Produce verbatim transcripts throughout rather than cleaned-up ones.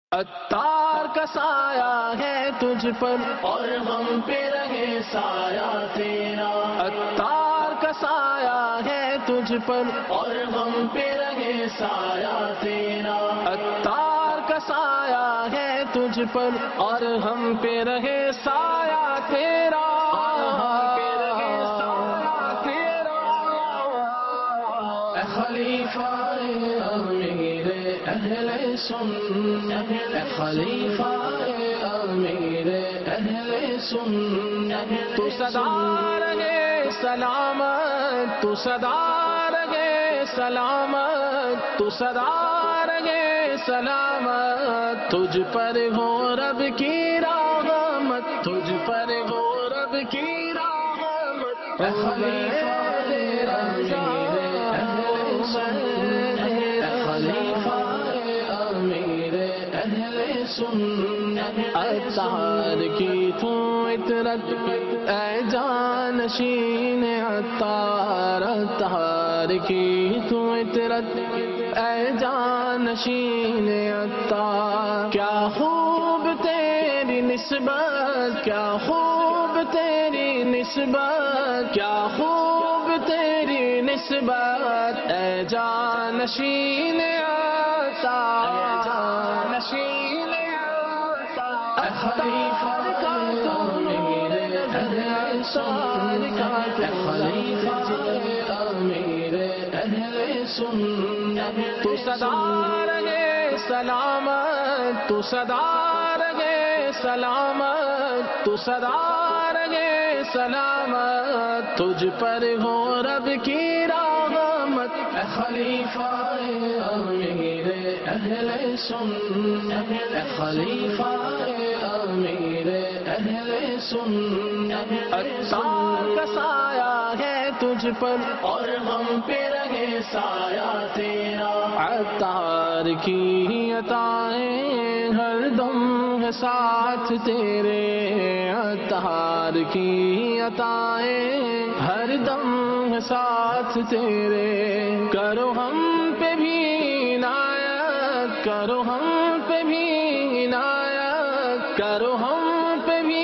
عطار کا سایہ ہے تجھ پر اور ہم پہ رہے سایہ تیرا، عطار کا سایہ ہے تجھ پر اور ہم پہ رہے سایہ تیرا، عطار کا سایہ ہے تجھ پر اور ہم پہ رہے سایہ تیرا، اے خلیفہ امیر اہل سنت، اے خلیفہ امیر اہل سنت، تو صدا رہے سلامت، تو صدا رہے سلامت، تو صدا رہے سلامت، تجھ پر ہو رب کی رحمت، تجھ پر ہو رب کی رحمت، اے خلیفہ امیر اہل سنت، اے خلیفہ امیر اہل سنت، عطار کی تو عطرت اے جانشین عطار، عطار کی تو عطرت اے جانشین عطار، کیا خوب تیری نسبت، کیا خوب تیری نسبت، کیا خوب تیری نسبت اے جانشین عطار، اے جانشین عطار، اے خلیفہ امیر اہل سنت، اے خلیفہ امیر اہل سنت، تو صدا رہے سلامت، تو صدا رہے سلامت، تو صدا رہے سلامت، تجھ پر ہو رب کی رحمت، اے خلیفہ امیر اہل سنت، اے خلیفہ امیر اہل سنت، عطار کا سایہ ہے تجھ پر اور ہم پہ رہے سایہ تیرا، عطار کی عطائیں ہر دم ہے ساتھ تیرے، عطار کی عطائیں ہر دم ہے ساتھ تیرے، کرو ہم پہ بھی عنایت، کرو ہم پہ بھی عنایت، کرو ہم پہ بھی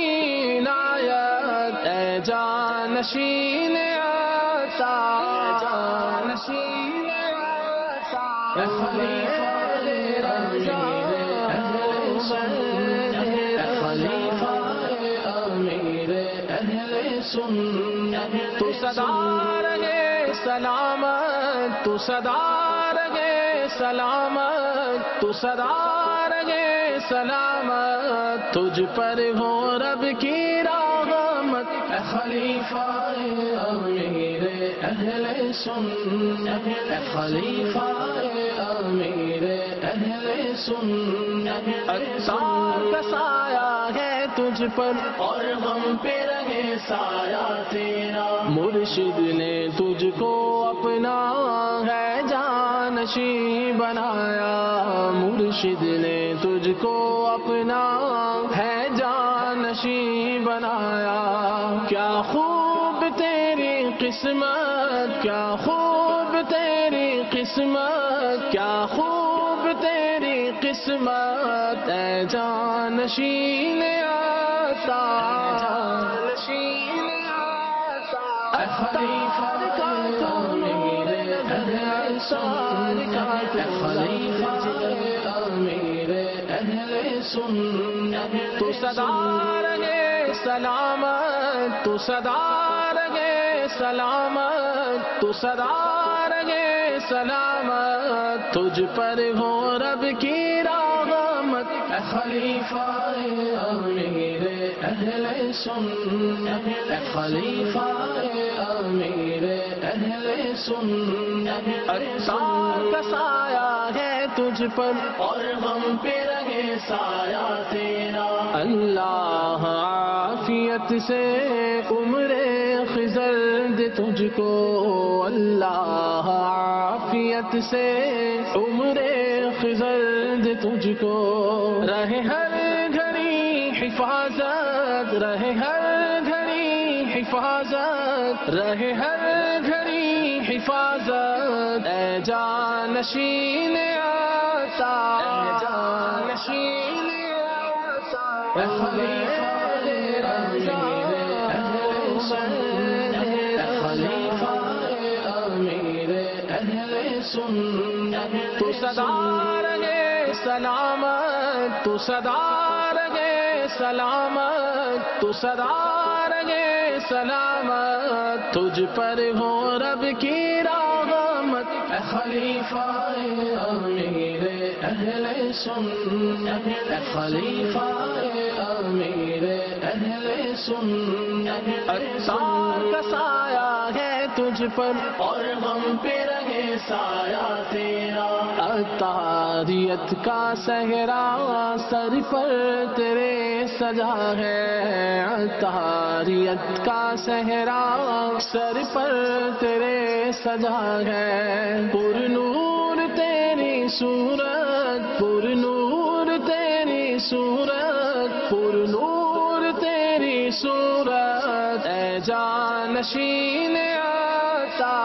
عنایت اے جانشین عطار، اے جانشین عطار، اے خلیفہ امیر اہل سنت، اے خلیفہ امیر اہل سنت، تو صدا رہے سلامت، تو صدا رہے سلامت، تو صدا رہے سلامت، تجھ پر ہو رب کی رحمت، اے خلیفہ امیر اہل سنت، اے خلیفہ امیر اہل سنت، عطار کا سایہ ہے تجھ پر اور ہم پہ رہے سایہ تیرا، مرشد نے تجھ کو اپنا ہے جانشیں بنایا، مرشد نے تجھ کو اپنا ہے جانشیں بنایا، کیا خوب تیری قسمت، کیا خوب تیری قسمت، کیا خوب تیری قسمت اے جانشین عطار، جانشین عطار، اے خلیفہ امیر اہل سنت، اے خلیفہ امیر اہل سنت، تو صدا رہے سلامت، تو صدا رہے سلامت، تو صدا رہے سلامت، تجھ پر ہو رب کی رحمت، اے خلیفہ امیر اہل سنت، اے خلیفہ امیر اہل سنت، عطار کا سایہ ہے تجھ پر اور ہم پہ رہے سایہ تیرا، اللہ عافیت سے عمر خضر دے تجھ کو، اللہ عافیت سے عمر خضر دے تجھ کو، رہے ہر گھڑی حفاظت، رہے ہر گھڑی حفاظت، رہے ہر گھڑی حفاظت اے جانشین عطار، اے جانشین اے خلیفہ امیر اہل سنت، اے خلیفہ امیر اہل سنت، تو سدا رہے سلامت، تو سدا رہے سلامت، تو سدا رہے سلامت، تجھ پر ہو رب کی رحمت، اے خلیفہ امیر اہل سنت، اے خلیفہ امیر اہل سنت، عطار کا سایہ ہے تجھ پر اور ہم پہ رہے سایہ تیرا، عطاریت کا صحرا سر پر تیرے سجا ہے، عطاریت کا صحرا سر پر تیرے سجا ہے، پر نور تیری صورت، پر نور تیری صورت، پر نور تیری صورت، اے جانشین عطا،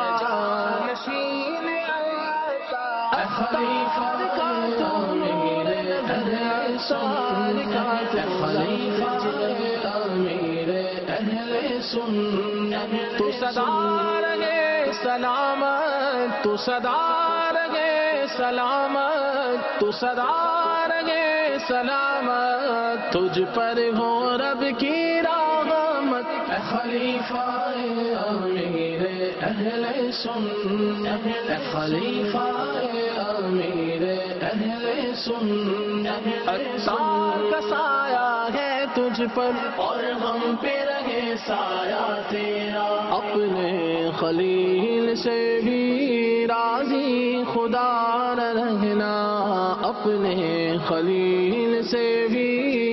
جانشین عطا، اے خلیفہ امیر اہل سنت، اے خلیفہ امیر اہل سنت، تو سدا رہے سلامت، تو سدا رہے سلامت، تو سدا رہے سلامت، تجھ پر ہو رب کی رحمت، اے خلیفہ امیر اہل سنت، اے خلیفہ امیر اہل سنت، عطار کا سایہ ہے تجھ پر اور ہم پہ رہے سایہ تیرا، اپنے خلیل سے بھی راضی خدا نہ رہنا، اپنے خلیل سے بھی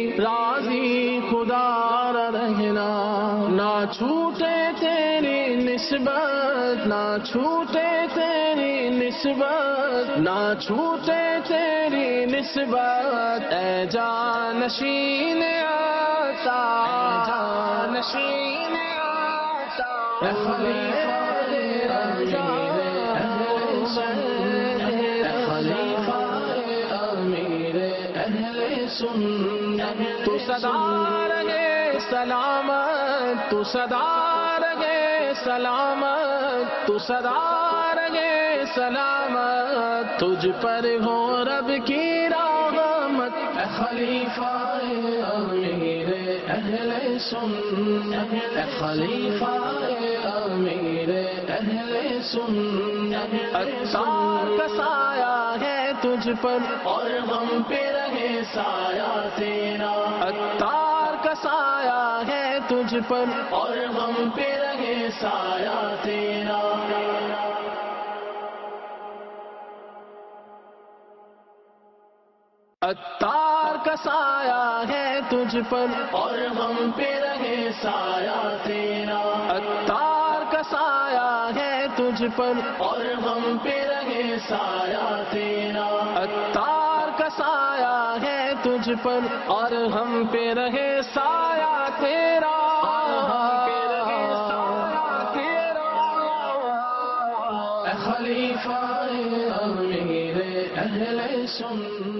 راضی خدا نہ رہنا، نہ چھوٹے تیری نسبت، نہ چھوٹے تیری نسبت، نہ چھوٹے تیری نسبت، اے جانشین عطا، جانشین عطا، اے خلیفہ امیر اہل سنت، اے خلیفہ امیر اہل سنت، تو سدا رہے سلامت، تو سدا رہے سلامت، تو سدا رہے سلامت، تجھ پر ہو رب کی رحمت، اے خلیفہ امیر اہل سنت، اے خلیفہ امیر اہل سنت، عطار کا سایہ ہے تجھ پر اور ہم پہ رہے سایہ تیرا، عطار کا سایہ ہے تجھ پر اور ہم پہ رہے سایہ تیرا، عطار کا سایہ ہے تجھ پر اور ہم پہ رہے سایہ تیرا، عطار کا سایہ ہے تجھ پر اور ہم پہ رہے سایہ تیرا، عطار کا سایہ ہے تجھ پر اور ہم پہ رہے سایہ تیرا، اے خلیفہ امیر اہل سنت۔